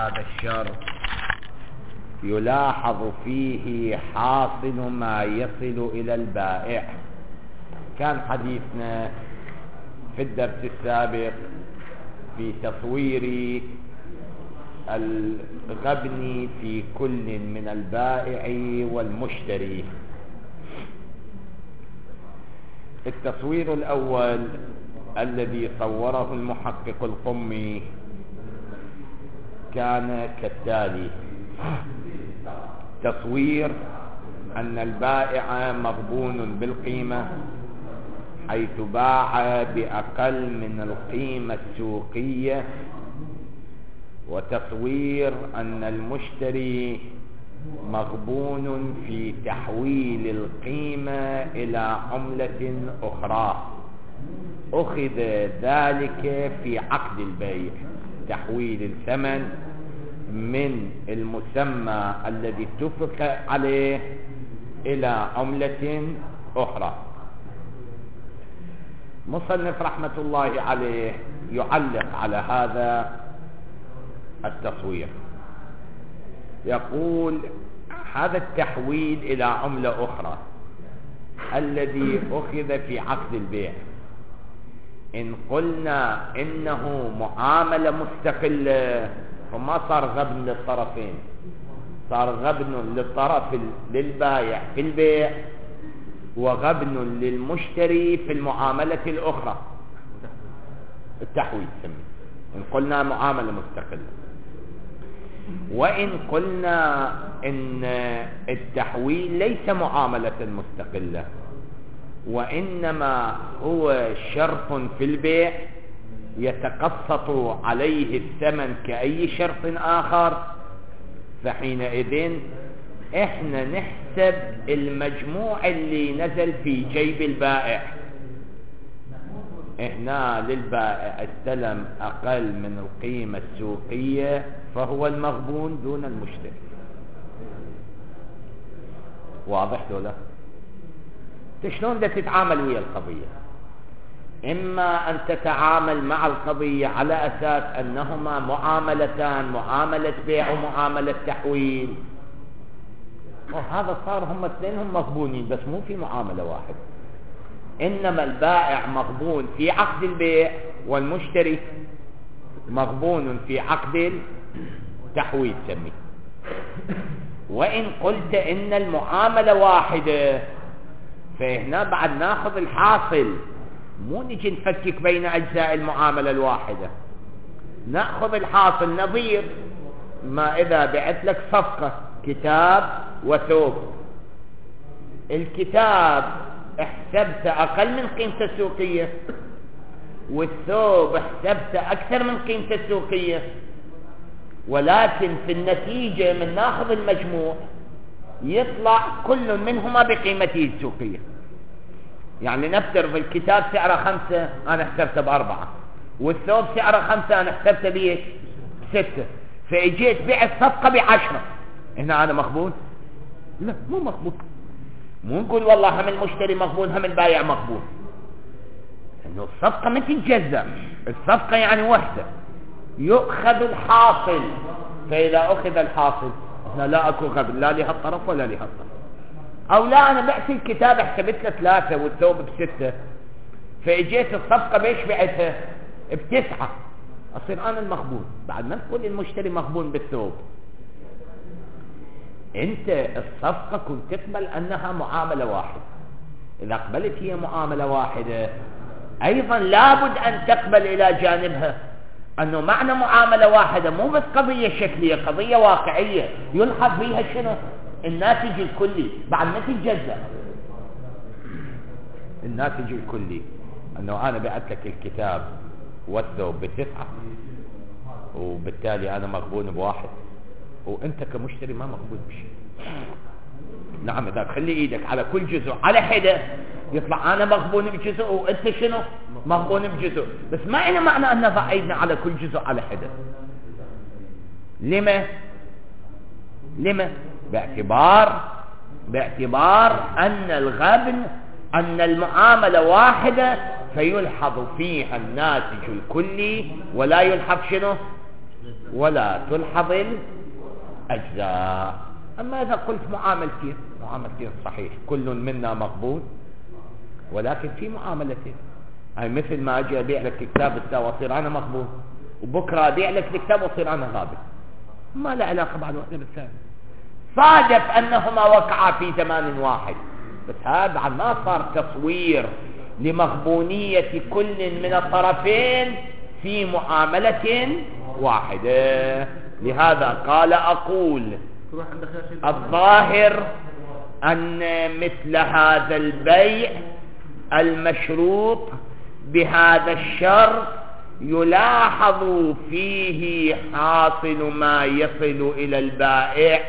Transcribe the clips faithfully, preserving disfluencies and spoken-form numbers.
هذا الشرط يلاحظ فيه حاصل ما يصل إلى البائع. كان حديثنا في الدرس السابق في تصوير الغبن في كل من البائع والمشتري. التصوير الأول الذي صوره المحقق القمي كان كالتالي: تصوير أن البائع مغبون بالقيمة حيث باع بأقل من القيمة السوقية، وتصوير أن المشتري مغبون في تحويل القيمة إلى عملة أخرى، أخذ ذلك في عقد البيع، تحويل الثمن من المسمى الذي اتفق عليه إلى عملة أخرى. مصنف رحمة الله عليه يعلق على هذا التصوير، يقول: هذا التحويل إلى عملة أخرى الذي أخذ في عقد البيع، إن قلنا إنه معاملة مستقلة فما صار غبن للطرفين، صار غبن للطرف للبائع في البيع وغبن للمشتري في المعاملة الأخرى، التحويل سمي، إن قلنا معاملة مستقلة. وإن قلنا إن التحويل ليس معاملة مستقلة وإنما هو شرط في البيع يتقسط عليه الثمن كأي شرط آخر، فحينئذ احنا نحسب المجموع اللي نزل في جيب البائع. هنا للبائع استلم أقل من القيمة السوقية فهو المغبون دون المشتري. واضح ولا؟ شلون بدك تتعامل ويا القضية؟ إما أن تتعامل مع القضية على أساس أنهما معاملتان، معاملة بيع ومعاملة تحويل، وهذا صار هم اثنينهم مغبونين بس مو في معاملة واحدة، إنما البائع مغبون في عقد البيع والمشتري مغبون في عقد التحويل سمي. وإن قلت إن المعاملة واحدة فهنا بعد ناخذ الحاصل، مو نجي نفكك بين أجزاء المعاملة الواحدة، نأخذ الحاصل نظير ما إذا بعت لك صفقة كتاب وثوب، الكتاب احسبت أقل من قيمته السوقية والثوب احسبت أكثر من قيمته السوقية، ولكن في النتيجة من ناخذ المجموع يطلع كل منهما بقيمته السوقية. يعني نفترض الكتاب سعره خمسة أنا حسبته بأربعة، والثوب سعره خمسة أنا حسبته بيش بستة، فإجيت بيع الصفقة بعشرة، هنا أنا مغبون؟ لا مو مغبون. مو نقول والله هم المشتري مغبون هم البائع مغبون، لأنه الصفقة ما تتجزأ، الصفقة يعني وحدة، يؤخذ الحاصل، فإذا أخذ الحاصل هنا لا أكو غبن لا لهالطرف ولا لهالطرف. أو لا أنا بعت الكتاب حسبت له ثلاثة والثوب بستة، فإجيت الصفقة بيش بعتها بتسعة، أصير أنا المغبون. بعد ما تقول المشتري مغبون بالثوب، أنت الصفقة كنت تقبل أنها معاملة واحدة، إذا قبلت هي معاملة واحدة أيضا لابد أن تقبل إلى جانبها أنه معنى معاملة واحدة مو بس قضية شكلية، قضية واقعية يلحظ فيها شنو؟ الناتج الكلي بعد ما تتجزأ. الناتج الكلي أنه أنا بعت لك الكتاب والثوب بتسعة، وبالتالي أنا مغبون بواحد، وأنت كمشتري ما مغبون بشيء. نعم، إذا تخلي إيدك على كل جزء على حدة يطلع أنا مغبون بجزء وأنت شنو؟ مغبون بجزء، بس ما إنه معنى أن نضع أيدنا على كل جزء على حدة. لما؟ لما؟ باعتبار باعتبار أن الغبن أن المعاملة واحدة فيلحظ فيها الناتج الكلي ولا يلحظ شنو؟ ولا تلحظ الأجزاء. أما إذا قلت معاملتين، معاملتين صحيح، كل منا مقبول ولكن في معاملتين، هاي مثل ما أجي أبيع لك كتاب الساعة وأصير أنا مقبول، وبكرة أبيع لك الكتاب وأصير أنا غابل، ما له علاقة بعد واحدة بالثانية. صادف أنهما وقعا في زمان واحد، بس هذا ما صار تصوير لمغبونية كل من الطرفين في معاملة واحدة. لهذا قال أقول الظاهر أن مثل هذا البيع المشروط بهذا الشرط يلاحظ فيه حاصل ما يصل إلى البائع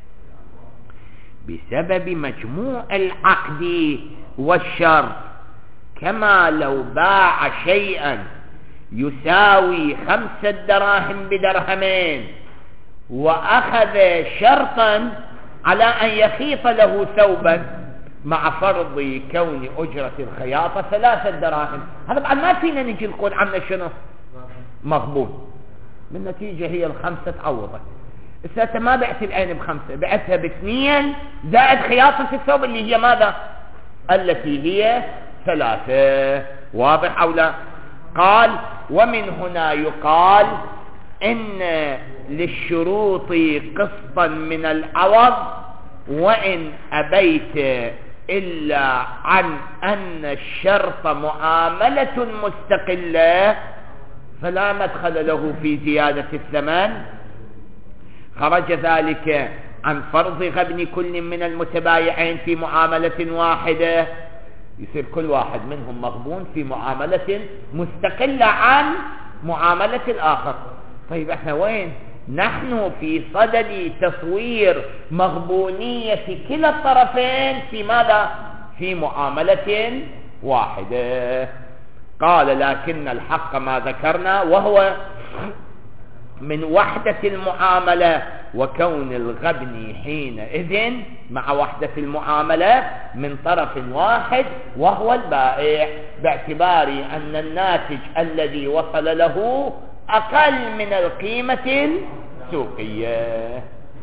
بسبب مجموع العقد والشرط، كما لو باع شيئا يساوي خمسة دراهم بدرهمين وأخذ شرطا على أن يخيط له ثوبا مع فرض كون أجرة الخياطة ثلاثة دراهم، هذا بعد ما فينا نجي نقول عنه شنو مغبون، من نتيجة هي الخمسة تعوضت. السادة ما بعت العين بخمسة، بعتها باثنين زائد خياطة الثوب اللي هي ماذا؟ التي هي ثلاثة. واضح أو لا؟ قال ومن هنا يقال إن للشروط قسطا من العوض وإن أبيت إلا عن أن الشرط معاملة مستقلة فلا مدخل له في زيادة الثمن. خرج ذلك عن فرض غبن كل من المتبايعين في معاملة واحدة، يصير كل واحد منهم مغبون في معاملة مستقلة عن معاملة الآخر. طيب احنا وين؟ نحن في صدد تصوير مغبونية كلا الطرفين في ماذا؟ في معاملة واحدة. قال لكن الحق ما ذكرنا وهو من وحدة المعاملة وكون الغبن حينئذ مع وحدة المعاملة من طرف واحد وهو البائع، باعتبار أن الناتج الذي وصل له أقل من القيمة السوقية.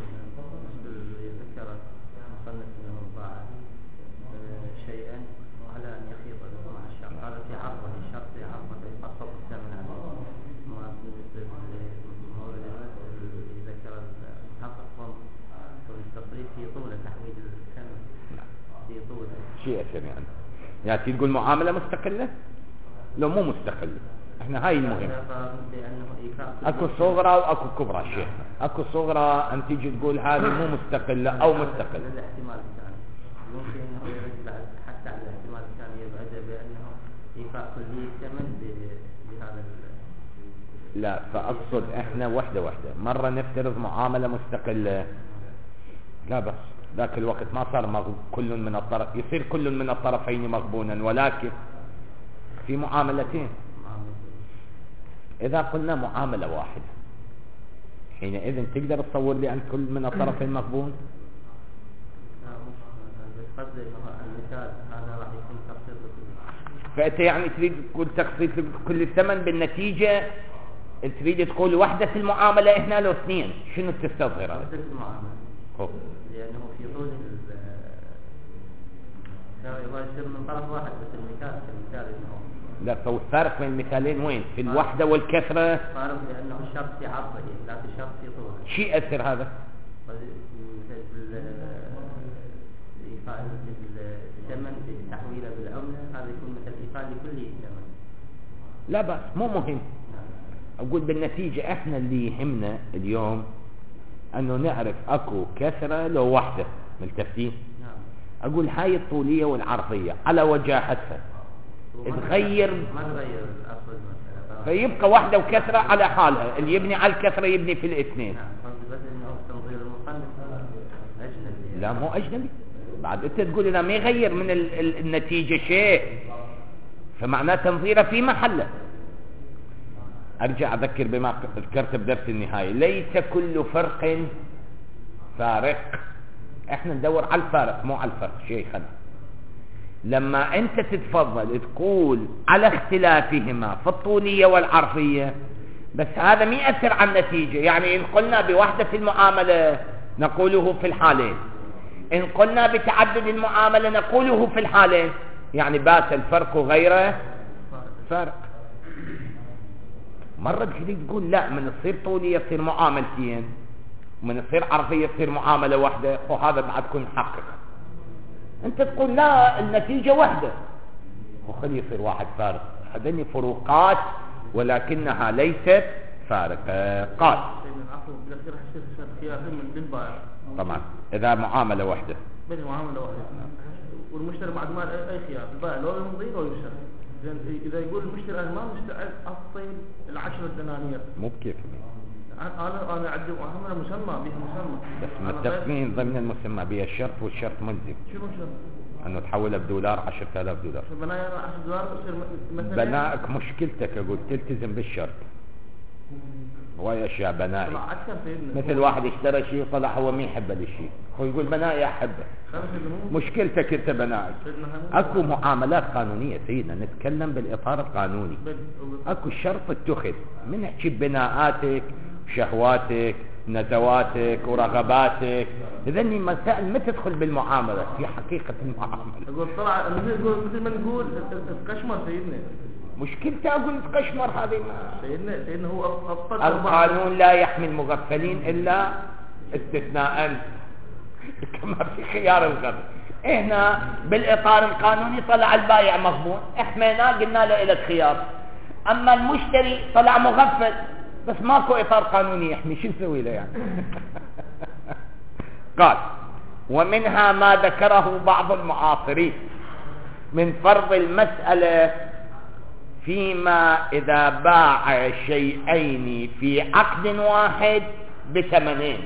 شيء أثر يعني يعني تقول معاملة مستقلة؟ لو مو مستقلة، احنا هاي المهم. اكو صغرى واكو كبرى شيخ، اكو صغرى ان تيجي تقول هذه مو مستقلة او مستقلة. الاحتمال الثاني ممكن انه يرد حتى على الاحتمال الثاني يبعد بانه ايفاء كلية الثمن بهذا. لا، فاقصد احنا وحدة وحدة، مرة نفترض معاملة مستقلة لا بس ذاك الوقت ما صار كل من الطرف، يصير كل من الطرفين مغبونا، ولكن في معاملتين. إذا قلنا معاملة واحدة حينئذ تقدر تصور لي أن كل من الطرفين مغبون؟ المثال هذا راح يكون تخصيص. فأنت يعني تريد تقول تخصيص كل الثمن، بالنتيجة تريد تقول وحدة المعاملة هنا لو اثنين، شنو تستظهر؟ وحدة المعاملة لأنه في طول يصير من طرف واحد، بس المثال كمثال إنه لا، فالفارق بين المثالين وين؟ في الوحدة والكثرة. فارق لأنه الشرط في عرضه لا في الشرط في طوله. شيء أثر هذا؟ إيفاء الثمن بتحويله بالعملة هذا يكون مثل إيفاء لكل الثمن. لا بس مو مهم. أقول بالنتيجة إحنا اللي يهمنا اليوم أنه نعرف أكو كثرة لو وحدة ملتفتين. أقول هاي الطولية والعرضية على وجاهتها تغير، ما تغير الأصل مثلا، فيبقى واحدة وكثرة على حالها، اللي يبني على الكثرة يبني في الاثنين. نعم، بس إنه تنظير المصنف أجنبي. لا مو أجنبي، بعد أنت تقول إذا ما يغير من النتيجة شيء فمعناه تنظيره في محله. أرجع أذكر بما ذكرت بدرس النهاية، ليس كل فرق فارق، احنا ندور على الفارق مو على الفرق شيخنا. لما انت تتفضل تقول على اختلافهما في الطولية والعرضية بس هذا ما يأثر على النتيجة. يعني إن قلنا بوحدة المعاملة نقوله في الحالين، إن قلنا بتعدد المعاملة نقوله في الحالين، يعني بات الفرق غير فرق. مرة تريد تقول لا، من تصير طولية تصير معاملتين، ومن تصير عرفية تصير معاملة واحدة، وهذا بعد تكون محقق. أنت تقول لا النتيجة واحدة، وخلي يصير واحد فارق. هذني فروقات ولكنها ليست فارقات. طبعا إذا معاملة واحدة بين معاملة واحدة والمشتري بعد ما أي خيار البائع لو يمضي لو يشتري. زين إذا يقول المشتري أنا ما مستعد أعطي العشرة دنانير، مو بكيف. أنا أنا أعد معاملة مسمى بها مسمى، بس متفقين ضمن المسمى بها الشرط، والشرط ملزم. شنو الشرط؟ أنه تحولها بدولار عشرة آلاف دولار. بناء على عشرة دولار يصير مثلا. بنائك مشكلتك أقول تلتزم بالشرط. وهي أشياء بنائي. مثل واحد اشترى شيء طلع هو ما يحب الشيء، هو يقول بنائي أحبه. مشكلتك أنت بنائك. أكو معاملات قانونية سيدنا، نتكلم بالإطار القانوني. أكو شرط اتخذ، من نحكي بناءاتك شهواتك نزواتك ورغباتك، إذن مسائل ما تدخل بالمعاملة في حقيقة المعاملة. أقول طلع يقول مثل ما نقول القشمر سيدنا. مشكلته أقول القشمر هذه ما سيدنا سيدنا هو أفضل. القانون لا يحمي المغفلين إلا استثناء كما في خيار الغرب. هنا بالإطار القانوني طلع البائع مغبون، احميناه قلنا له إلى خيار. أما المشتري طلع مغفل بس ماكو إطار قانوني يحمي، شو نسوي له يعني؟ قال ومنها ما ذكره بعض المعاصرين من فرض المسألة فيما إذا باع شيئين في عقد واحد بثمنين.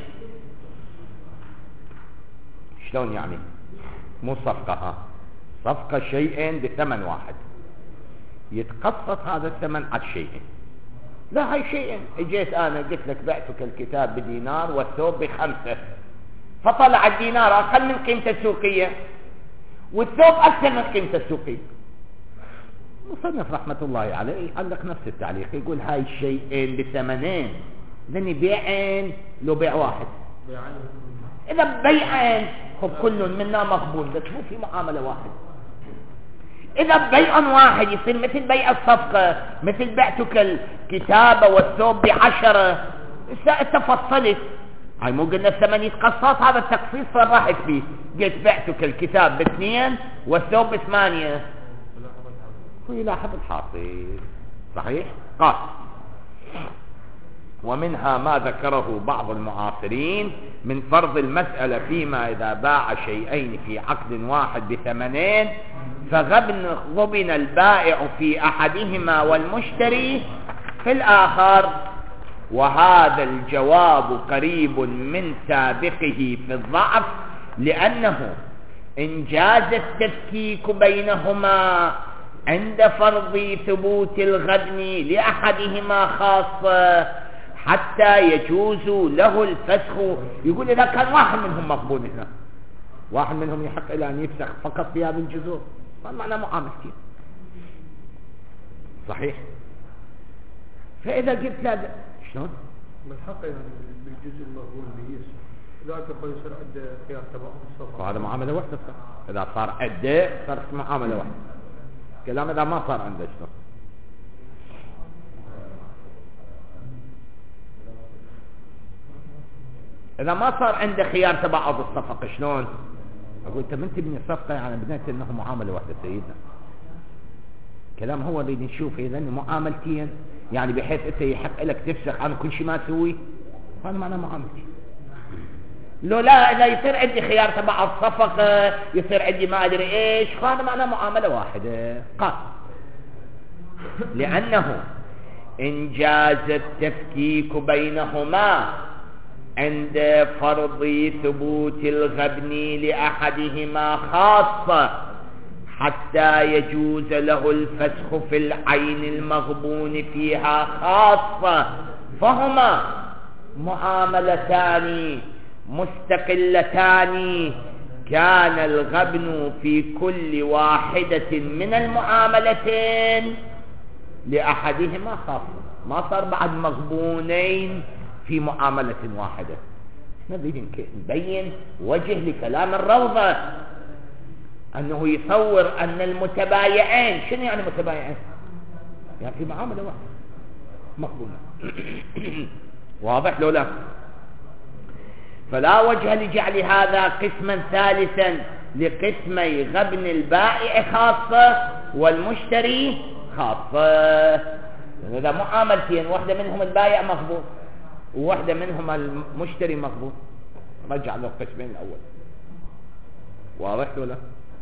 شلون يعني؟ مو صفقة، ها صفقة شيئين بثمن واحد، يتقسط هذا الثمن على شيئين. لا هاي شيئين، اجيت انا قلت لك بعتك الكتاب بدينار والثوب بخمسة، فطلع الدينار اقل من قيمته السوقية والثوب اكثر من قيمته السوقية. مصنف رحمة الله عليه يعلق نفس التعليق، يقول هاي الشيئين بثمنين، ذني بيعين لو بيع واحد. اذا بيعين خب كل منا مقبول، بس مو في معاملة واحد. إذا بيع واحد يصير مثل بيع الصفقة، مثل بعتك الكتابة والثوب بعشرة، تفصلت. هاي مو قلنا الثمن يتقسط، هذا التقسيط صرحت فيه، قلت بعتك الكتاب باثنين والثوب بثمانية، ويلاحظ الحاصل. صحيح؟ قال ومنها ما ذكره بعض المعاصرين من فرض المسألة فيما إذا باع شيئين في عقد واحد بثمنين فغبن غبن البائع في أحدهما والمشتري في الآخر، وهذا الجواب قريب من سابقه في الضعف، لأنه إن جاز التفكيك بينهما عند فرض ثبوت الغبن لأحدهما خاصة حتى يجوز له الفسخ. يقول إذا كان واحد منهم مقبول هنا، واحد منهم يحق إلى أن يفسخ فقط في هذا الجزء، ما معنى معاملتين. صحيح؟ فإذا قلت لا شلون؟ بالحق يعني بالجزء المقبول به ذاك يصير عند خيار تبع الصفقة، وهذا معاملة واحدة صار. إذا صار عدة صار معاملة واحدة. كلام إذا ما صار عنده شلون؟ إذا ما صار عنده خيار تبع الصفقة شلون؟ أقول أنت من تبني الصفقة يعني بنيت أنه معاملة واحدة سيدنا. كلام هو اللي نشوفه إذا معاملتين، يعني بحيث أنت يحق لك تفسخ عن كل شيء ما تسوي، هذا معناه معاملتين. لو لا إذا يصير عندي خيار تبع الصفقة يصير عندي ما أدري إيش، هذا معناه معاملة واحدة. قال لأنه إن جاز التفكيك بينهما عند فرض ثبوت الغبن لأحدهما خاصة حتى يجوز له الفسخ في العين المغبون فيها خاصة، فهما معاملتان مستقلتان، كان الغبن في كل واحدة من المعاملتين لأحدهما خاصة، ما صار بعد مغبونين في معاملة واحدة. نبي نبين وجه لكلام الروضة أنه يصور أن المتبايعين، شنو يعني متبايعين؟ يعني في معاملة واحدة مقبولة. واضح لو لا؟ فلا وجه لجعل هذا قسما ثالثا لقسمي غبن البائع خاصة والمشتري خاصة. إذا معاملتين واحدة منهم البائع مقبول وواحدة منهم المشتري مقبول، رجع له القسمين الأول. واضح ولا؟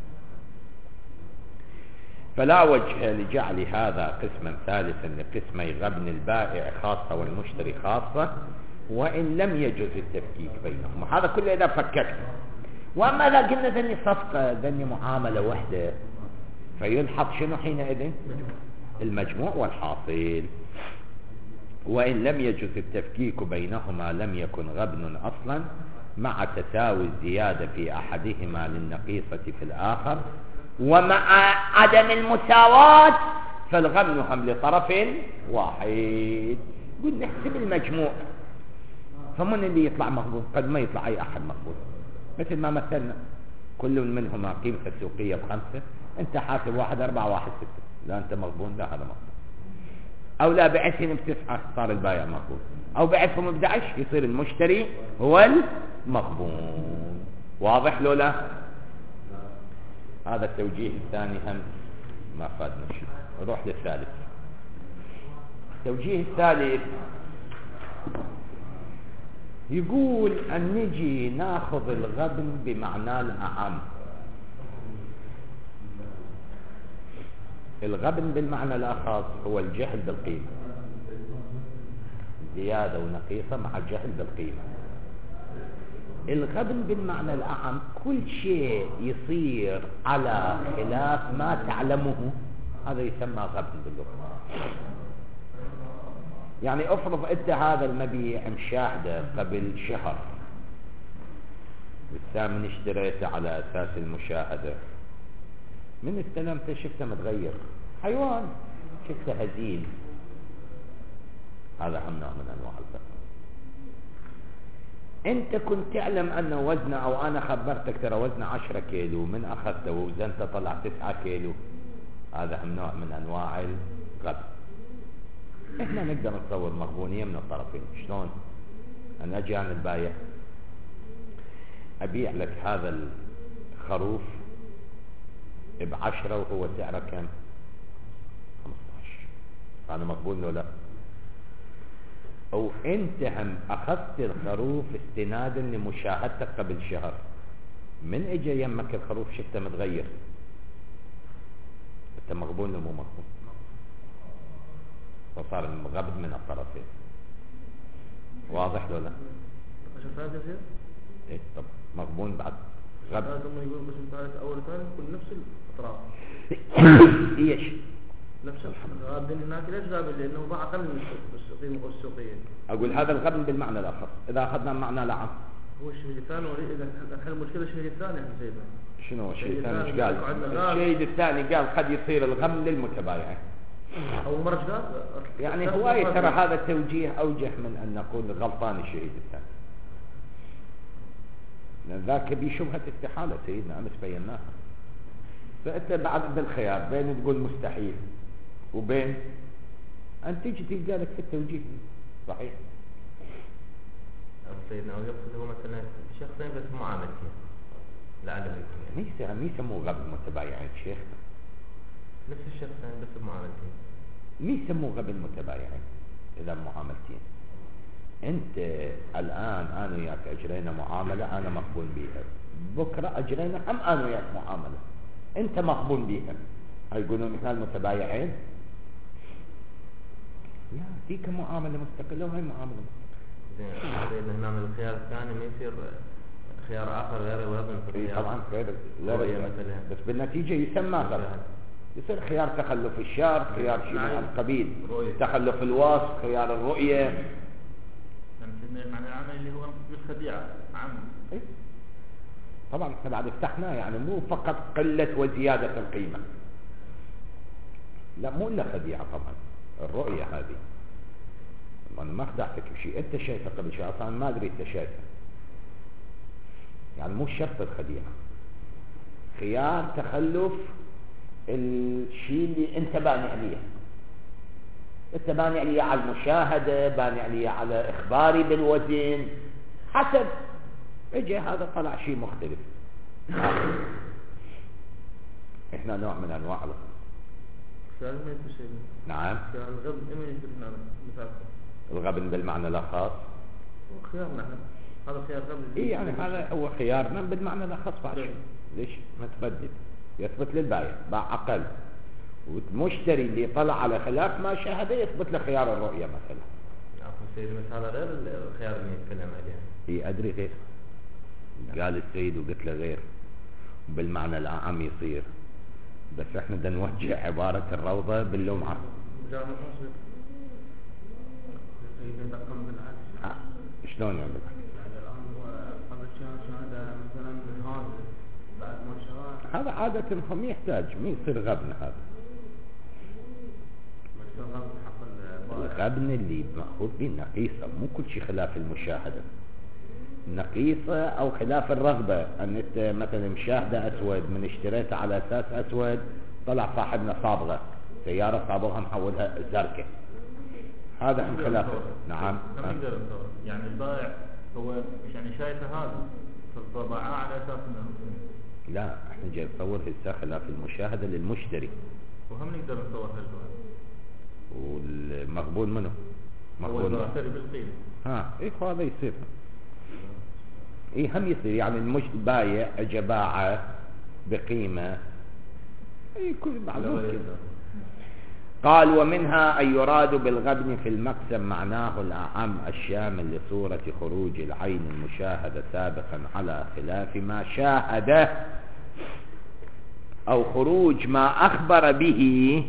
فلا وجه لجعل هذا قسما ثالثا لقسمي غبن البائع خاصة والمشتري خاصة وإن لم يجوز التفكيك بينهم. هذا كله إذا فككت. وأما إذا قلنا ذني صفقة ذني معاملة واحدة فيلحظ شنو حينئذ؟ المجموع والحاصل. وإن لم يجوز التفكيك بينهما لم يكن غبن أصلا مع تساوي الزيادة في أحدهما للنقيصة في الآخر، ومع عدم المساواة فالغبن هم لطرف واحد. قل نحسب المجموع، فمن اللي يطلع مقبول؟ قد ما يطلع أي أحد مقبول، مثل ما مثلنا كل منهما قيمة السوقية بخمسة، أنت حاسب واحد أربعة واحد ستة، لا أنت مقبول لا هذا مقبول. أو لا بعثهم بتسعة صار البائع مقبول، أو بعثهم بدعش يصير المشتري هو المقبول. واضح لو لا؟ هذا التوجيه الثاني هم ما فادنا شيء. نروح للثالث. التوجيه الثالث يقول أن نجي ناخذ الغبن بمعنى الأعم. الغبن بالمعنى الأخص هو الجهل بالقيمة، زيادة ونقيصة مع الجهل بالقيمة. الغبن بالمعنى الأعم كل شيء يصير على خلاف ما تعلمه هذا يسمى غبن باللغة. يعني افرض انت هذا المبيع مشاهده قبل شهر، بالثامن اشتريته على اساس المشاهده، من استلمته شفته متغير حيوان، شفته هزيل، هذا هم نوع من انواع الغبن. انت كنت تعلم انه وزنه، او انا خبرتك ترى وزنه عشرة كيلو، من اخذته ووزنته طلع تسعة كيلو، هذا هم نوع من انواع الغبن. احنا نقدر نتصور مغبونية من الطرفين. شلون؟ انا اجي انا البايع ابيع لك هذا الخروف بعشرة وهو سعره كم؟ خمسة عشر، هذا مقبول ولا لا؟ او انت هم اخذت الخروف استنادا لمشاهدتك قبل شهر، من اجى يمك الخروف شفته متغير، انت مقبول ولا مو مقبول؟ وصار الغبن من الطرفين. واضح ولا لا؟ عشان ثالث يصير؟ ايه طب مقبول بعد غبن. لازم يقول قسم ثالث اول ثاني كل نفس الاطراف. ايش؟ نفس الغابن هناك ليش غابن؟ لانه باع اقل من القيمه السوقيه. اقول هذا الغبن بالمعنى الاخر، اذا اخذنا معنى العام. هو الشيء الثاني اذا نحل المشكله الشيء الثاني احنا سيدنا. شنو الشيء الثاني؟ ايش قال؟ الشيء الثاني قال قد يصير الغبن للمتبايعين. أول مرة قال يعني هواية ترى هذا التوجيه أوجه من أن نقول غلطان الشهيد الثاني، لأن ذاك بشبهة استحالة سيدنا أمس بيناها. فأنت بعد بالخيار بين تقول مستحيل وبين أن تجي تلقى لك في التوجيه صحيح. سيدنا أو يقصد هو مثلا شخصين بس معاملتين لعدم الكمية مي يسموه غبن متبايعين شيخ، نفس الشخصين بس بمعاملتين. مي يسموه غبن متبايعين إذا معاملتين. أنت الآن أنا وياك أجرينا معاملة أنا مقبول بها، بكرة أجرينا هم أنا وياك معاملة أنت مقبول بها، هيقولون مثال متبايعين؟ لا، ديك معاملة مستقلة وهي معاملة مستقلة. زين هنا نعمل الخيار الثاني ما يصير خيار آخر غير غبن في الخيار. طبعا غير لا مثلا، بس بالنتيجة يسمى غبن. يصير خيار تخلف الشرط، خيار شيء من القبيل، تخلف الوصف، خيار الرؤية. معنى العمل اللي هو الخديعة عام. إيه؟ طبعا احنا بعد افتحناه، يعني مو فقط قلة وزيادة القيمة، لا مو إلا خديعة طبعا، الرؤية هذه. أنا ما خدعتك بشيء، أنت شايفه قبل شيء أصلا ما أدري أنت شايفه، يعني مو شرط الخديعة، خيار تخلف الشيء اللي أنت باني عليه. أنت باني عليه على المشاهدة، باني عليه على إخباري بالوزن، حسب اجى هذا طلع شيء مختلف. احنا نوع من انواع الغبن. خيار ما يصير. نعم. خيار الغبن اما يصير هنا مثال. الغبن بالمعنى الأخص. هو خيارنا احنا. هذا خيار غبن. اي يعني هذا هو خيارنا بالمعنى الأخص بعد. ليش ما تبدل؟ يثبت للبائع باع أقل، والمشتري اللي طلع على خلاف ما شاهده يثبت له خيار الرؤية مثلا. عفوا سيدي، بس هذا غير الخيار اللي يتكلم عليه. اي ادري غير. قال السيد وقلت له غير، بالمعنى الأعم يصير، بس احنا بدنا نوجه عبارة الروضة باللمعة. آه. شلون يعني؟ هذا عادة هم يحتاج، ما يصير غبن هذا. الغبن اللي مأخوذ به النقيصة، مو كل شيء خلاف المشاهدة. النقيصة أو خلاف الرغبة، أن أنت مثلا مشاهدة أسود من اشتريتها على أساس أسود، طلع صاحبنا صابغة سيارة صابغها محولها زرقاء، هذا هم خلافه. نعم. يعني البائع هو يعني شايفه هذا فطبعاه على أساس أنه لا، احنا جاي نصور هسه خلاف المشاهدة للمشتري، وهم نقدر نصور هالجواب والمقبول منه مقبول منه بالقيمة. ها ايه هذا يصير، ايه هم يصير. يعني المش بايع اجى باعه بقيمة، ايه كل معلوم. قال ومنها أن يراد بالغبن في المقسم معناه الأعم الشامل لصورة خروج العين المشاهدة سابقا على خلاف ما شاهده، أو خروج ما أخبر به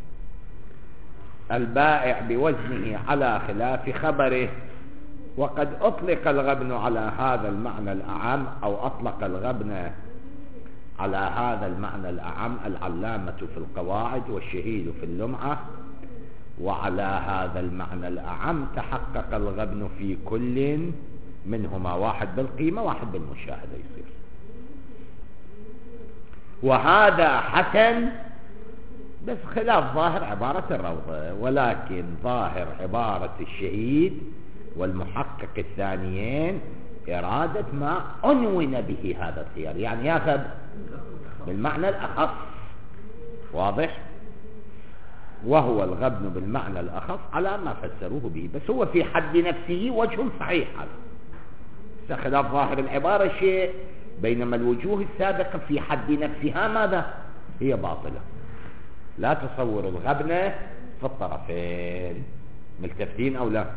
البائع بوزنه على خلاف خبره. وقد أطلق الغبن على هذا المعنى الأعم، أو أطلق الغبن على هذا المعنى الأعم العلامة في القواعد والشهيد في اللمعة، وعلى هذا المعنى الأعم تحقق الغبن في كل منهما، واحد بالقيمة واحد بالمشاهدة يصير. وهذا حسن، بس خلاف ظاهر عبارة الروضة، ولكن ظاهر عبارة الشهيد والمحقق الثانيين إرادة ما عنون به هذا الخيار، يعني ياخذ بالمعنى الأخص. واضح؟ وهو الغبن بالمعنى الأخص على ما فسروه به، بس هو في حد نفسه وجه صحيح هذا، خلاف ظاهر العبارة شيء، بينما الوجوه السابقة في حد نفسها ماذا؟ هي باطلة. لا تصور الغبن في الطرفين، ملتفتين أو لا؟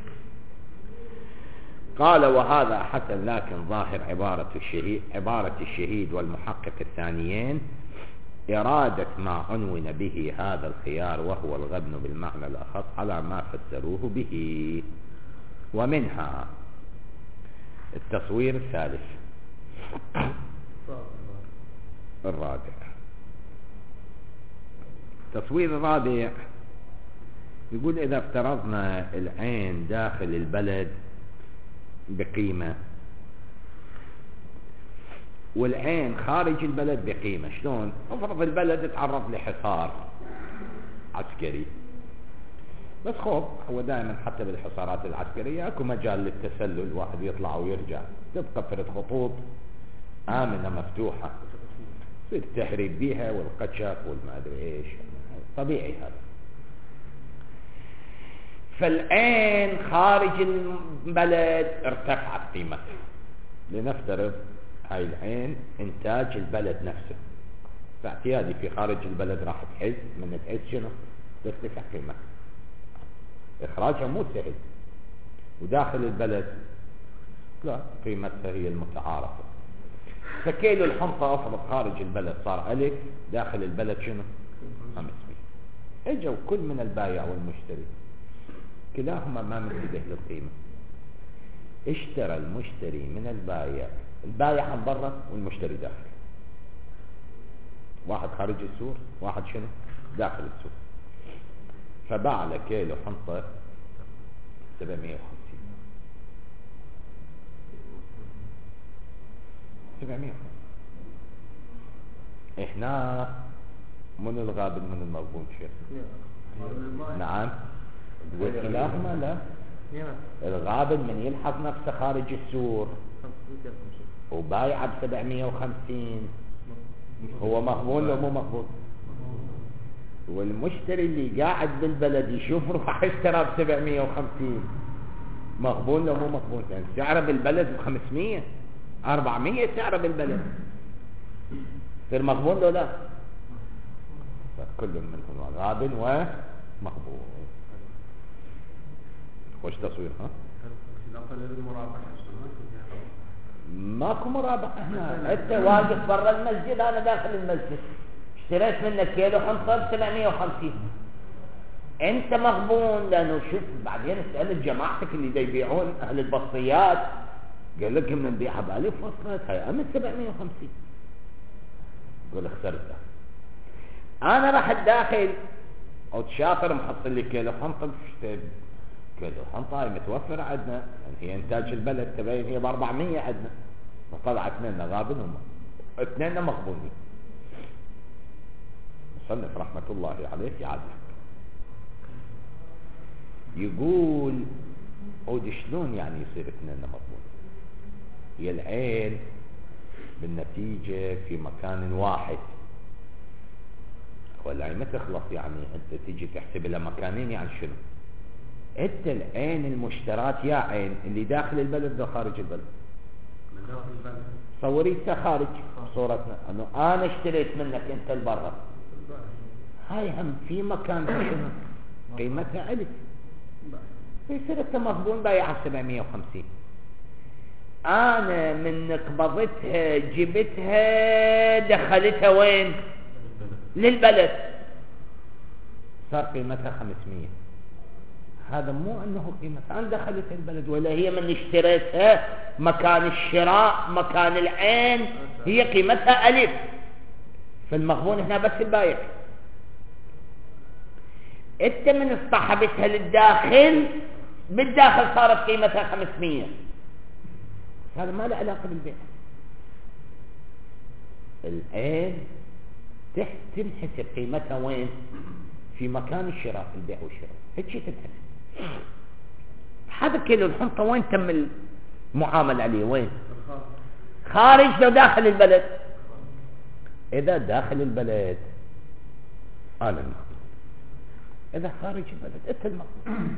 قال وهذا حسن، لكن ظاهر عبارة الشهيد عبارة الشهيد والمحقق الثانيين إرادة ما عنون به هذا الخيار، وهو الغبن بالمعنى الأخص على ما فسروه به. ومنها التصوير الثالث الرابع. التصوير الرابع يقول إذا افترضنا العين داخل البلد بقيمة والعين خارج البلد بقيمة، شلون؟ افرض البلد تعرض لحصار عسكري، بس خوف هو دائما حتى بالحصارات العسكرية اكو مجال للتسلل، واحد يطلع ويرجع، تبقى فرد خطوط آمنة مفتوحة، في التهريب بيها والقشف والما ادري ايش، طبيعي هذا. فالعين خارج البلد ارتفعت قيمتها، لنفترض هاي العين انتاج البلد نفسه، فاعتيادي في خارج البلد راح تحس، من تحس شنو؟ ترتفع قيمتها، اخراجها مو سهل، وداخل البلد لا، قيمتها هي المتعارفة. فكيلو الحنطة افرض خارج البلد صار ألف، داخل البلد شنو؟ خمسمية. اجوا كل من البايع والمشتري كلاهما ما مد للقيمة، اشترى المشتري من البايع، البايع عن برا والمشتري داخل، واحد خارج السور واحد شنو؟ داخل السور. فباع له كيلو حنطة سبعمية وخمسين سبعمية وخمسين. احنا من الغابن من المغبون شيخ؟ نعم تقول كلاهما لا. الغابن من يلحظ نفسه خارج السور وبايع بسبعمية وخمسين هو مغبون لو مو مغبون؟ والمشتري اللي قاعد بالبلد يشوف روح اشترى بسبعمية وخمسين مغبون لو مو مغبون؟ يعني سعره بالبلد بخمسمية أربعمية سعره بالبلد يصير مغبون لو لا؟ كل منهم غابن ومغبون. وش تصوير ها؟ ماكو مرابحة هنا. انت واقف برا المسجد انا داخل المسجد اشتريت منك كيلو حنطة بسبعمية وخمسين انت مغبون. لانه شوف بعدين سألت جماعتك اللي دا يبيعون اهل البطيات قال لك من نبيعها بألف وصلت هاي امت سبعمية وخمسين قول خسرتها. انا راح الداخل او تشاطر محصل لي كيلو حنطة بشتري كيلو حنطة هاي متوفرة عندنا يعني هي انتاج البلد تبين هي باربعمية عندنا فطلع اثنين غابن هم اثنين مغبونين. مصنف رحمة الله عليه يعلق يقول عود شلون يعني يصير اثنين مغبون؟ هي العين بالنتيجة في مكان واحد والعين ما تخلص يعني انت تيجي تحسب لها مكانين يعني شنو؟ انت العين المشترات يا عين اللي داخل البلد ده خارج البلد؟ داخل البلد. صوريتها خارج صورتنا انه انا اشتريت منك انت البرة هاي هم في مكان شنو قيمتها الف يصير انت مغبون بايعها سبعمية وخمسين. انا من قبضتها جبتها دخلتها وين؟ للبلد صار قيمتها خمسمية. هذا مو انه قيمتها انا دخلت البلد ولا هي من اشتريتها مكان الشراء مكان العين هي قيمتها الف. فالمغبون هنا بس البايع. انت من اصطحبتها للداخل بالداخل صارت قيمتها خمسمية. هذا ما له علاقة بالبيع. العين تحت تنحسب قيمتها وين؟ في مكان الشراء البيع والشراء هيك تنحسب. هذا كيلو الحنطة وين تم المعامل عليه؟ وين؟ خارج لو داخل البلد؟ اذا داخل البلد انا المغبون. اذا خارج البلد انت المغبون.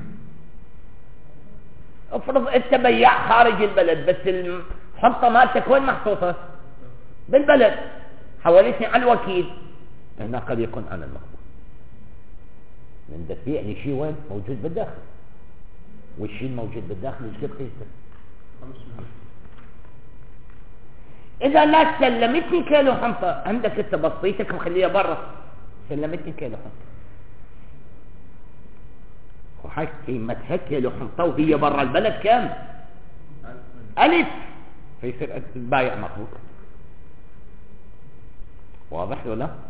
افرض انت بياع خارج البلد بس الحنطة مالتك وين محطوطة؟ بالبلد حولتني على الوكيل هنا قد يكون انا المغبون. من تبيعني شيء وين؟ موجود بالداخل. والشيء الموجود بالداخل ايش قد قيمته؟ اذا لا سلمتني كيلو حنطة عندك انت بسيطك مخليها برا سلمتني كيلو حنطة وهاي قيمتها كيلو حنطة وهي برا البلد كم؟ ألف. فيصير البايع مغبون. واضح ولا لا؟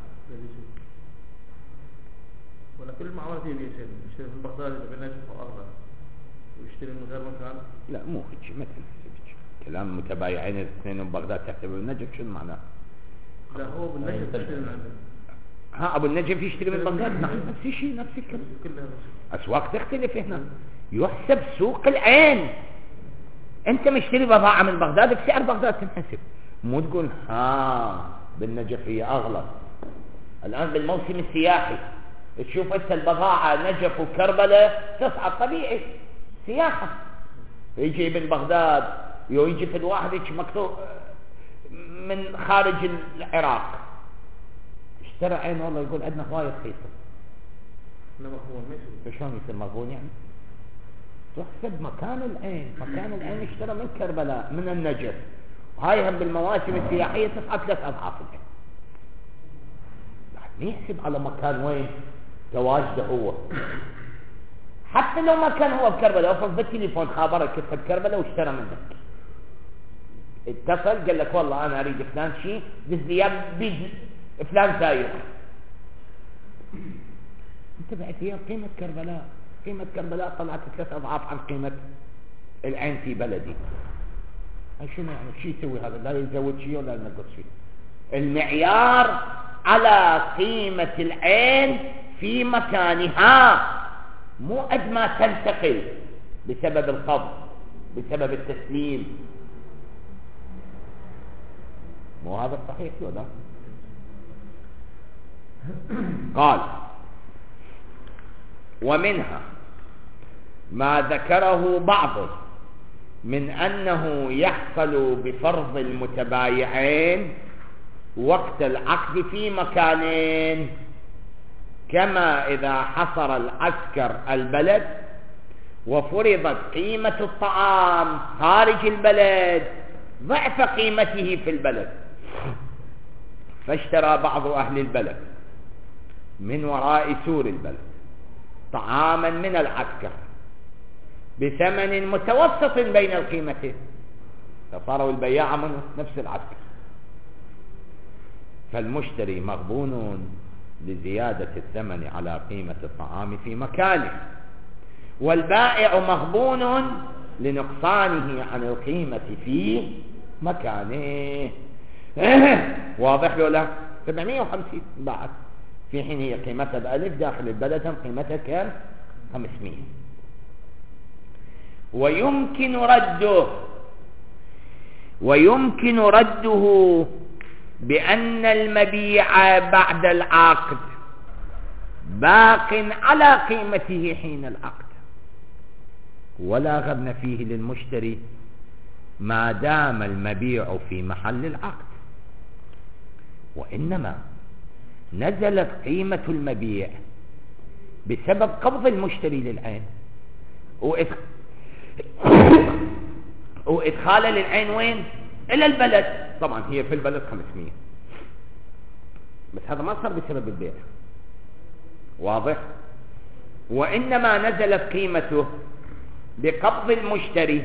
ولا كل المعاملات هي بيشتري يشتري من بغداد اذا بنجح واربعه ويشتري من غير مكان؟ لا مو هيك ما تنحسب كلام متبايعين الاثنين من بغداد تحسب النجف شنو معناه؟ لا هو بالنجف يشتري من عنده. ها ابو النجف يشتري من بغداد نفس الشيء نفس الكلام كلها اسواق تختلف هنا. يحسب سوق العين. انت مشتري بضاعه من بغداد بسعر بغداد تنحسب مو تقول ها بالنجف هي اغلى. الان بالموسم السياحي تشوف انت البضاعه نجف وكربلاء تصعد طبيعي سياحه يجي من بغداد يجي في الواحد يجي مكتوب من خارج العراق اشترى عين والله يقول عندنا هوايه رخيصه. لا مغبون ماشي. شلون يصير مغبون يعني؟ تحسب مكان العين. مكان العين اشترى من كربلاء من النجف وهاي هم بالمواسم السياحيه تصعد ثلاث اضعاف العين. بعد ما يحسب على مكان وين تواجده هو. حتى لو ما كان هو بكربلاء افرض بالتليفون خابرك كنت بكربلاء واشترى منك اتصل قال لك والله انا اريد فلان شيء دز لي بيج فلان سايق انتبهت، هي قيمة كربلاء، قيمة كربلاء طلعت ثلاث أضعاف عن قيمة العين في بلدي. شنو يعني؟ شو يسوي هذا؟ لا يزود شيء ولا ينقص شيء. المعيار على قيمة العين في مكانها، مو قد ما تنتقل بسبب القبض، بسبب التسليم. مو هذا الصحيح ولا؟ قال: ومنها ما ذكره بعض من أنه يحصل بفرض المتبايعين وقت العقد في مكانين، كما إذا حصر العسكر البلد وفرضت قيمة الطعام خارج البلد ضعف قيمته في البلد، فاشترى بعض أهل البلد من وراء سور البلد طعاما من العسكر بثمن متوسط بين القيمتين، فصاروا البياع من نفس العسكر، فالمشتري مغبون لزيادة الثمن على قيمة الطعام في مكانه، والبائع مغبون لنقصانه عن القيمة في مكانه. واضح ولا؟ سبعمائة وخمسين باعت، في حين هي قيمتها بألف، داخل البلد قيمتها كان خمسمائة. ويمكن رده ويمكن رده بأن المبيع بعد العقد باق على قيمته حين العقد، ولا غبن فيه للمشتري ما دام المبيع في محل العقد، وإنما نزلت قيمة المبيع بسبب قبض المشتري للعين وإدخال للعين وين؟ إلى البلد. طبعا هي في البلد خمسمائة، بس هذا ما صار بسبب البيع. واضح؟ وإنما نزلت قيمته بقبض المشتري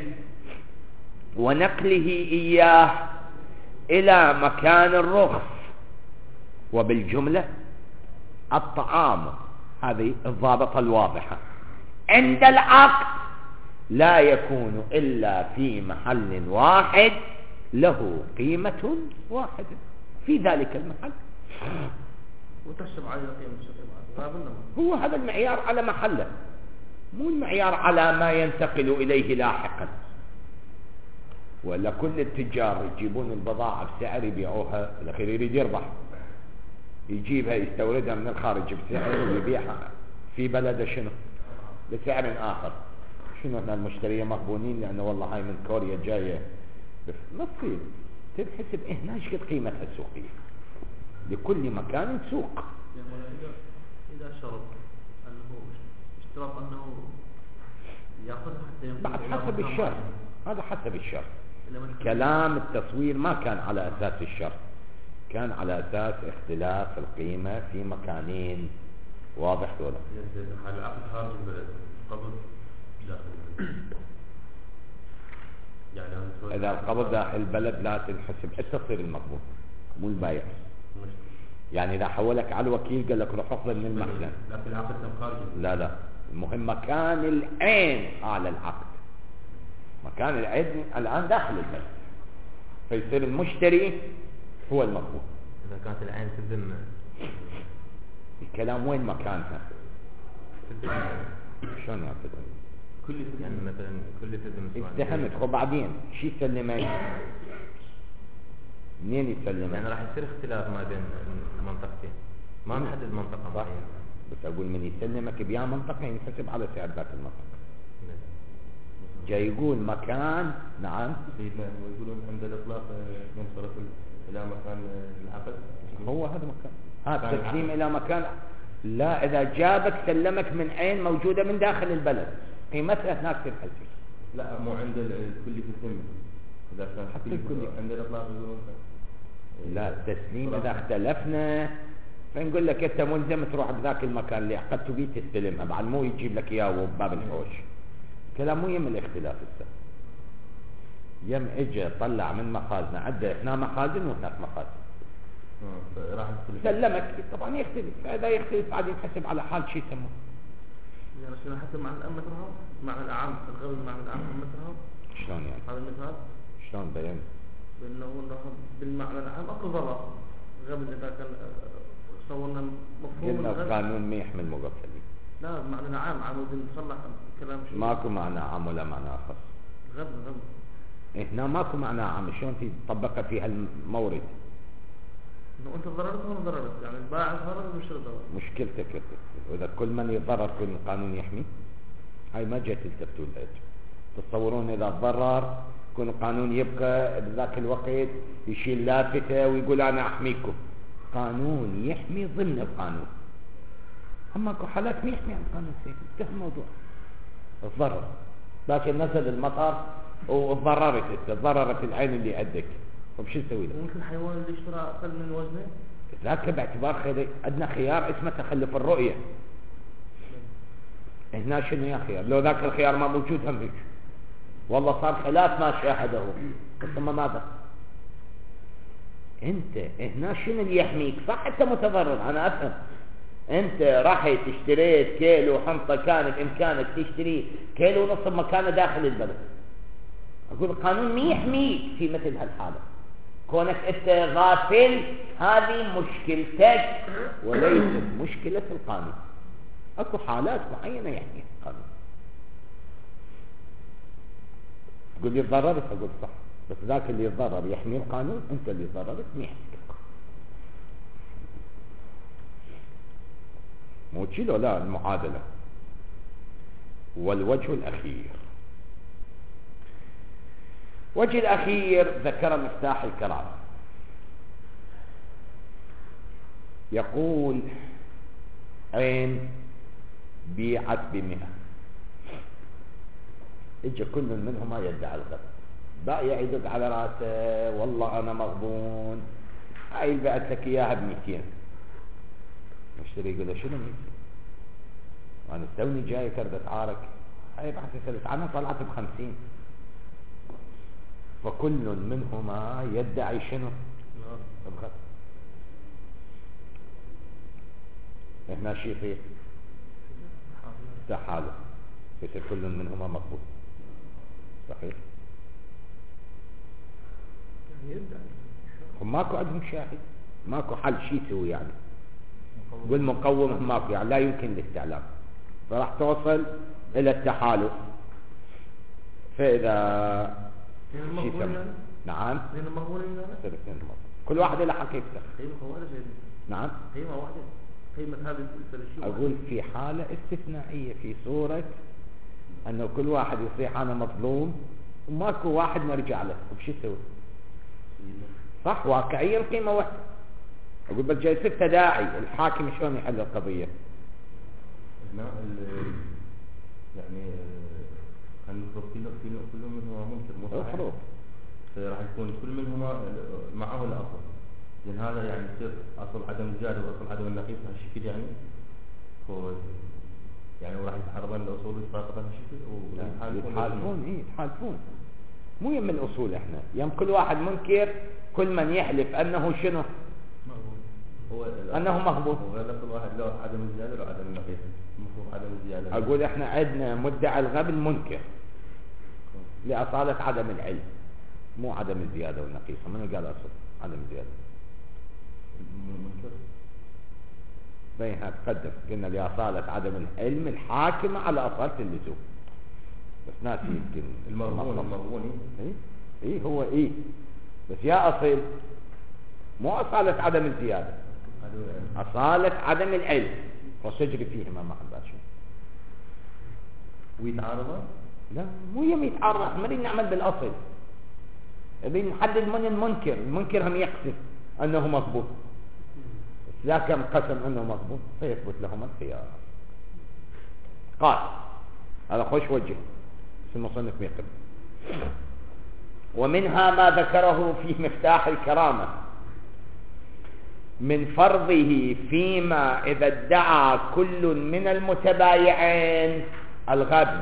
ونقله إياه إلى مكان الرخص. وبالجملة الطعام، هذه الضابطة الواضحة، عند العقد لا يكون إلا في محل واحد له قيمة واحدة في ذلك المحل، وتشرب عليه قيمة الشرب. هو هذا المعيار على محله، مو المعيار على ما ينتقل إليه لاحقا. ولا كل التجار يجيبون البضاعة بسعر يبيعوها، الأخير يريد يربح، يجيبها يستوردها من الخارج بسعر ويبيعها في بلده شنو بسعر آخر. شنو احنا المشترية مغبونين لأنه والله هاي من كوريا جاية، ما تصير تنحسب هنا ايش قد قيمتها السوقية، لكل مكان سوق. إذا شرط أنه اشترط أنه يأخذ حتى بعد حسب الشرط، هذا حسب الشرط. كلام التصوير ما كان على أساس الشرط، كان على أساس اختلاف القيمة في مكانين. واضح ولا؟ على العقد خارج البلد قبض داخل البلد. يعني إذا القبض داخل البلد لا تنحسب التصوير المقبول، مو البايع. يعني إذا حولك على الوكيل قال لك روح اخذ من المخزن، لكن العقد كان خارج. لا لا، المهم مكان العين على العقد، مكان العين الآن داخل البلد، فيصير المشتري هو المقبول. إذا كانت العين في الذمة، الكلام وين مكانها؟ شلون يعني كل يعني مثلا كل في الذمة اتهمت وبعدين شو يسلمك؟ منين يسلمك؟ يعني راح يصير اختلاف ما بين المنطقتين، ما نحدد منطقة معينة. بس أقول من يسلمك بيا منطقة ينحسب على سعر ذات المنطقة. جاي يقول مكان. نعم سيدنا ويقولون عند الإطلاق ينصرف إلى مكان العقد. هو هذا مكان، هذا تسليم إلى مكان. لا، إذا جابك سلمك من عين موجودة من داخل البلد قيمتها هناك تنحسب. لا، مو عند الكل في الذمة. إذا كان حتى الكل عند الإطلاق يقولون لا، التسليم إذا اختلفنا فنقول لك أنت ملزم تروح بذاك المكان اللي عقدت به تستلمها، بعد مو يجيب لك إياه وباب الحوش. كلام مو يم الاختلاف السبب. يم اجى طلع من مخازن، عدى هنا مخازن وهناك مخازن، آه، راح يختلف. سلمك طبعا يختلف، فهذا يختلف بعد ينحسب على حال شو يسموه. يعني شنو حتى معنى الأم مثلها معنى الأعم الغبن معنى الأعم مثلها شلون يعني؟ هذا المثال شلون بيان؟ بأنه إنه بالمعنى العام أكو ضرر غبن إذا كان صورنا مفهوم قلنا الغبن. القانون ما يحمل مغفلين. لا معنى العام عمود نصلح كلام شيء. ماكو معنى عام ولا معنى أخص. غبن غبن. هنا ماكو معنى عام، شلون تطبق فيها المورد؟ إنه أنت ضررت وأنا ضررت، يعني البائع ضرر والمشتري ضرر. مشكلتك وإذا كل من يتضرر كل القانون يحمي، هاي ما جت تلتفتوا لها. تتصورون إذا تضرر يكون القانون يبقى بذاك الوقت يشيل لافتة ويقول أنا أحميكم. قانون يحمي ضمن القانون، أما اكو حالات ما يحمي عن القانون سيف. انتهى الموضوع. الضرر لكن نزل المطر وضررت تضررت العين اللي عندك، طب شو نسوي له؟ ممكن الحيوان اللي اشترى أقل من وزنه ذاك باعتبار خير عندنا خيار اسمه تخلف الرؤية. هنا شنو يا خيار؟ لو ذاك الخيار ما موجود هم هيك والله صار خلاف ما شاهده، ثم ماذا؟ انت هنا شنو اللي يحميك؟ صح انت متضرر، انا افهم. انت رحت اشتريت كيلو حنطة كان بامكانك تشتري كيلو ونص مكانه داخل البلد، اقول القانون ما يحميك في مثل هالحالة. كونك انت غافل هذه مشكلتك وليست مشكلة القانون. اكو حالات معينة يحميها القانون. تقول لي ضررت، اقول صح، بس ذاك اللي يتضرر يحمي القانون، انت اللي ضررت ما يحميك القانون. مو تشيلوا لا المعادلة. والوجه الأخير، وجه الأخير ذكر مفتاح الكرامة، يقول عين بيعت بمئة، اجى كل منهما يدعي الغد، بائع يدق على راسه والله انا مغبون، هاي اللي بعت لك اياها بمئتين. مشتري يقول له شنو مئتين؟ وانا توني جاي كرد اسعارك، هاي بعت ثلاث انا طلعت بخمسين. فكل منهما يدعي شنو؟ الغد. هنا شيء يصير تحالف، يصير كل منهما مقبول. صحيح؟ هم ماكو عندهم شاهد، ماكو حل شيء يسوي يعني. والمقوم ماكو، يعني لا يمكن الاستعلام، فراح توصل الى التحالف. فاذا نعم كل واحد له حقيقته. نعم قيمة واحدة، قيمة هذا الشيء. أقول في حالة استثنائية، في صورة أنه كل واحد يصيح أنا مظلوم وماكو واحد نرجع له، وبشو يسوي؟ صح، واقعيا قيمة واحدة. أقول بالجلسة تداعي الحاكم شلون يحل القضية؟ هنا يعني هنفرض كل كل منهما ممكن مفروض راح يكون كل منهما معه الأصل، لأن هذا يعني يصير أصل عدم الزيادة وأصل عدم النقيص هالشكل، يعني هو يعني وراح يتحررون الأصول ويساقطون هالشكل ويتحالفون. إيه يتحالفون، مو يم الأصول إحنا يم كل واحد منكر، كل من يحلف أنه شنو؟ هو أنه مغبوط. هو الأصل واحد له عدم الزيادة ولا عدم النقيص، المفروض عدم الزيادة. أقول إحنا عندنا مدعي الغبن منكر لأصالة عدم العلم، مو عدم الزيادة والنقيص. من قال أصل عدم الزيادة؟ منكر بينها تقدم، قلنا لأصالة عدم العلم الحاكمة على أصالة اللزوم، بس ناس يمكن المرغون المرغوني إيه إيه هو إيه، بس يا أصل مو أصالة عدم الزيادة، أصالة عدم العلم، وسجري فيهما مع بعض. شو ويتعارضا؟ لا مو يم يتعارض، ما نعمل بالأصل، بنحدد من المنكر. المنكر هم يقصد أنه مضبوط، لا كم قسم أنه مضبوط فيثبت لهم الخيار. قال هذا خوش وجه في المصنف ميقب. ومنها ما ذكره في مفتاح الكرامة من فرضه فيما إذا ادعى كل من المتبايعين الغبن،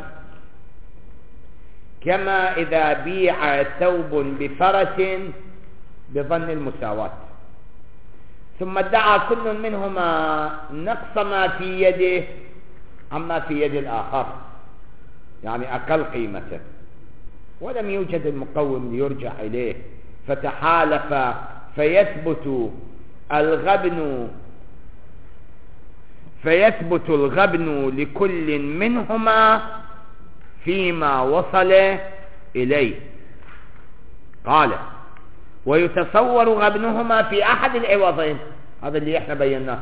كما إذا بيع ثوب بفرس بظن المساواة، ثم ادعى كل منهما نقص ما في يده عما في يد الآخر، يعني أقل قيمته، ولم يوجد المقوم ليرجع إليه، فتحالف فيثبت الغبن فيثبت الغبن لكل منهما فيما وصل إليه. قال: ويتصور غبنهما في أحد العوضين. هذا اللي احنا بيناه،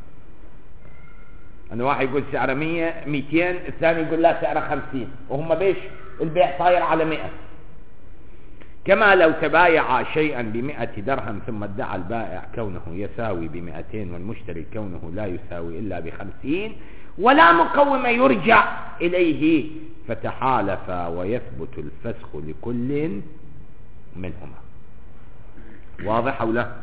أن واحد يقول سعره مية ميتين، الثاني يقول لا سعره خمسين، وهم بيش البيع صاير على مئة. كما لو تبايع شيئا بمئة درهم ثم ادعى البائع كونه يساوي بمئتين والمشتري كونه لا يساوي إلا بخمسين، ولا مقوم يرجع إليه، فتحالف ويثبت الفسخ لكل منهما. واضح أو لا؟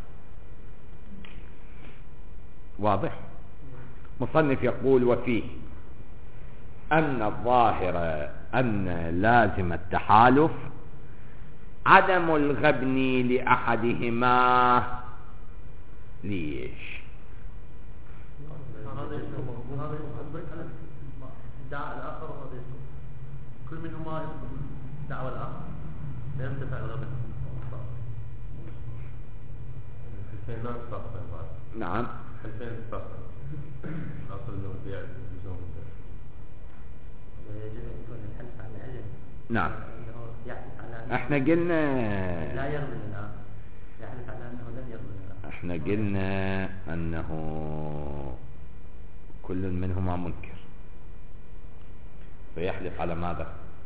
واضح. مصنف يقول: وفيه أن الظاهر أن لازم التحالف عدم الغبن لأحدهما. ليش؟ هذا ادعى الآخر وهذا يسوء، كل منهما دعوى الآخر لا يرتفع الغبن. حلفين ما تستقبل بعد. نعم. حلفين تستقبل. الأصل إنه البيع يجوزون البيع. يجب أن يكون الحلف على علم. نعم. على احنا قلنا لا يرضي الآخر، يحلف على أنه لم يرضي الآخر. احنا قلنا أنه كل منهما منكر، فيحلف على ماذا؟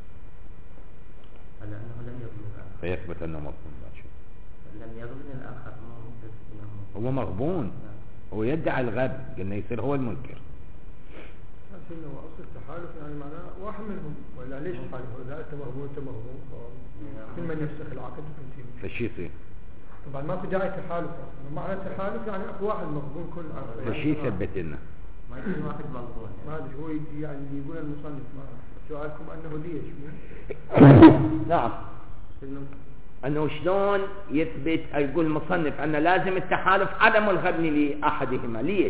على أنه لم يرضي الآخر، فيثبت أنه مغبون. لم يرضي الآخر، هو مغبون، هو يدعي الغبن، قلنا يصير هو المنكر. لكن هو أصل التحالف يعني معناه واحد منهم، ولا ليش تحالف؟ إذا أنت مغبون أنت مغبون، كل من يفسخ العقد وتنتهي. فشي يصير؟ طبعا ما في داعي تحالف أصلا، معنى التحالف يعني أكو واحد مغبون كل عقد. فشي يثبت لنا؟ ما يكون واحد مغبون. ما أدري هو يعني يقول المصنف، ما سؤالكم أنه ليش؟ نعم. أنه شلون يثبت؟ يقول المصنف أن لازم التحالف عدم الغبن لأحدهما. ليش؟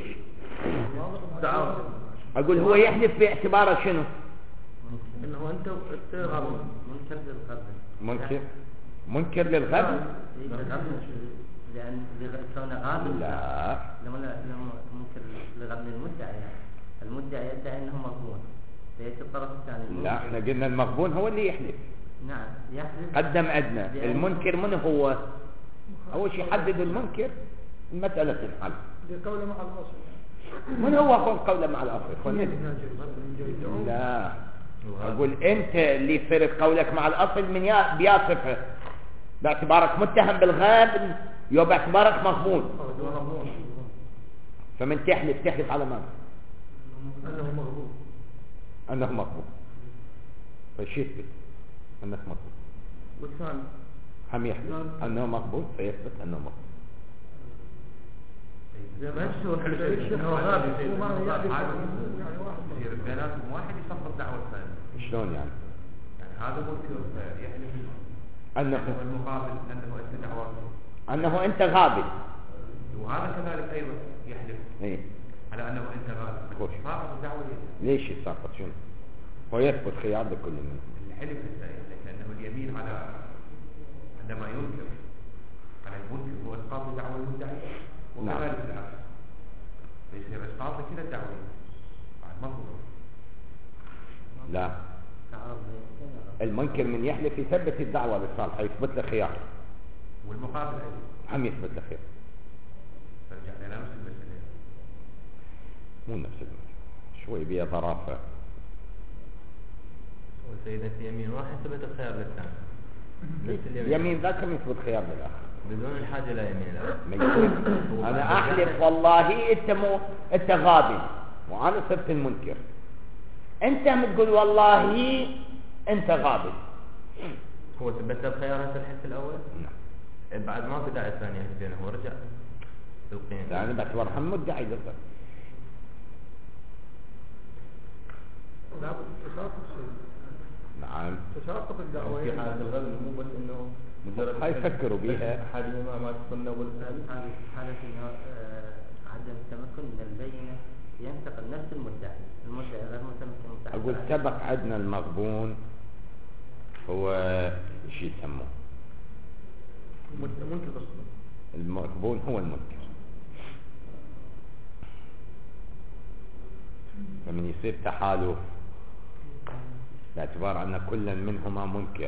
أقول هو يحلف باعتباره شنو؟ إنه أنت غبن، منكر للغبن. منكر منكر للغبن؟ لأن كونه غابن. لا. لما منكر لغبن المدعي، المدعي يدعي أنه مغبون، ليش الطرف الثاني؟ لا، احنا قلنا المغبون هو اللي يحلف. نعم، يحلف. قدم أدنى. المنكر من هو؟ أول شيء يحدد المنكر المسألة تنحل. قوله مع الأصل. من هو قول قوله مع الأصل؟ لا، أقول أنت اللي فرق قولك مع الأصل من بيصفه باعتبارك متهم بالغاب، يو باعتبارك مغبون، فمن تحلف تحلف على ماذا؟ أنه مغبون. أنه مغبون، فشي يثبت أنك مغبون. والثاني هم يحلف أنه مغبون فيثبت أنه مغبون. ما يشتغل حلف إنه غابن، يصير بيناتهم واحد يصفر دعوة الثاني. شلون يعني؟ يعني هذا منكر يحلف أنه المقابل أنه أنت دعوته، أنه أنت غابن، وهذا كذلك أيضا يحلف إيه؟ على أنه أنت غابن. ساقط الدعوة ليه؟ ليش يساقط؟ شنو؟ هو يثبت خيار لكل منهم. الحلف لأنه اليمين على عندما ينكر على المنكر هو إسقاط دعوة المدعي، وكذلك العكس، فيصير إسقاط كلا الدعوة بعد مظلوم. لا، المنكر من يحلف يثبت الدعوة للصالح، يثبت له خيار، والمقابل أيضا هم يثبت له خيار. فرجع لنا نفس المسألة، مو نفس المسألة، شوي بيها ظرافة. وسيدنا في يمين واحد ثبت الخيار للثاني، يمين ذاك يثبت خيار للآخر بدون الحاجة لا يمين الآخر. ما يصير. أنا أحلف والله أنت مو أنت غابن وأنا صرت المنكر، أنت بتقول والله أنت غابن. هو ثبت له الخيار هذا الحلف الأول؟ نعم. بعد ما في داعي ثاني يحلف بينه ورجع القيم. لا، أنا بعتبر هم مدعي ضده. لابد تساقط. نعم. تساقط الدعوة في حالة الغبن مو بس إنه مجرد هاي فكروا بيها. أحدهما ما تصنع والثاني. هذه حالة إنه آه، عدم التمكن من البينة ينتقل نفس المدعي المدعي غير متمكن متعدد. أقول سبق عندنا المغبون هو شو يسموه منكر أصلا. المغبون هو المنكر. فمن يصير تحالف باعتبار أن كل منهما منكر،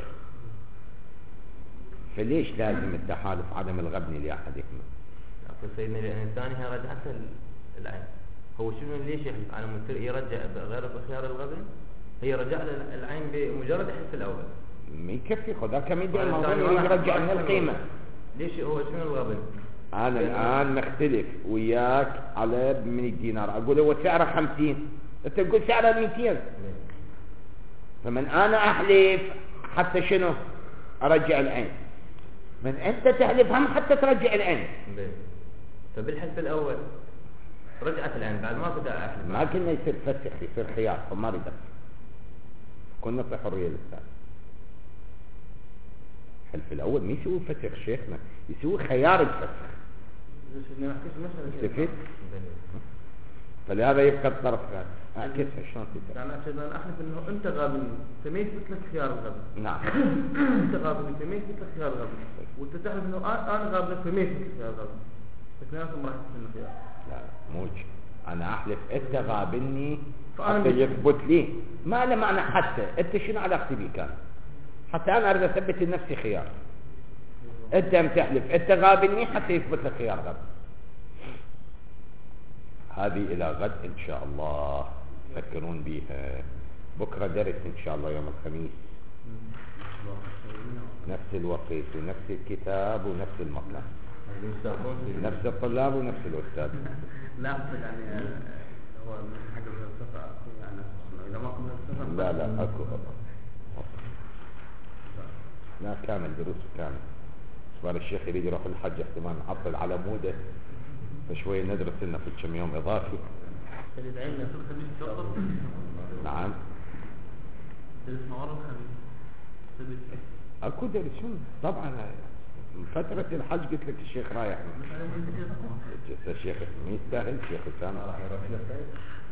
فليش لازم التحالف عدم الغبن لأحدهما؟ أقول سيدنا لأن الثاني هي رجعته العين. هو شنو ليش يحلف على منكر يرجع غير بخيار الغبن؟ هي رجع العين بمجرد حلف الأول. ما يكفي خذها كم يدعي الموضوع يرجع من القيمة. ليش هو شنو الغبن؟ أنا الآن مختلف وياك على من الدينار، أقول هو سعره خمسين، أنت تقول سعره مئتين. فمن أنا أحلف حتى شنو أرجع العين، من أنت تحلف هم حتى ترجع العين. فبالحلف الأول رجعت العين بعد ما بدأ أحلف. ما كنا يصير فسخ، يصير خيار، فما ريد كنا في حرية للثاني. الحلف الأول ما يسوي فسخ شيخنا، يسوي خيار الفسخ. استفيد؟ فلهذا يبقى الطرف هذا. أعكسها شلون تتعب؟ يعني عشان أنا أحلف إنه أنت غابني فما يثبت لك خيار الغبن. نعم. أنت غابني فما يثبت لك خيار الغبن، وأنت تحلف إنه أنا غابنك فما يثبت لك خيار الغبن. اثنيناتهم راح يثبت خيار. لا لا موج. أنا أحلف أنت غابني فأنا حتى يثبت لي. ما له معنى حتى. أنت شنو علاقتي بك أنا؟ حتى أنا أريد أثبت لنفسي خيار. أنت متحلف أنت غابني حتى يثبت لك خيار غبن. هذه إلى غد إن شاء الله تفكرون بها. بكرة درس إن شاء الله يوم الخميس، نفس الوقت ونفس الكتاب ونفس المطلع، نفس الطلاب ونفس الأستاذ. لا أقصد يعني هو من حق الفلسفة يعني إذا ما كنا الفلسفة لا لا أكو لا كامل دروس كامل. صار الشيخ يريد يروح الحج احتمال نعطل على موده، فشوية ندرس لنا في كم يوم إضافي. اللي دعينا في الخميس تفضل. نعم. درسنا ورا الخميس. ثبت. أكو درسون طبعا. فترة الحج قلت لك الشيخ رايح. الشيخ ما يستاهل، الشيخ الثاني راح يروح له.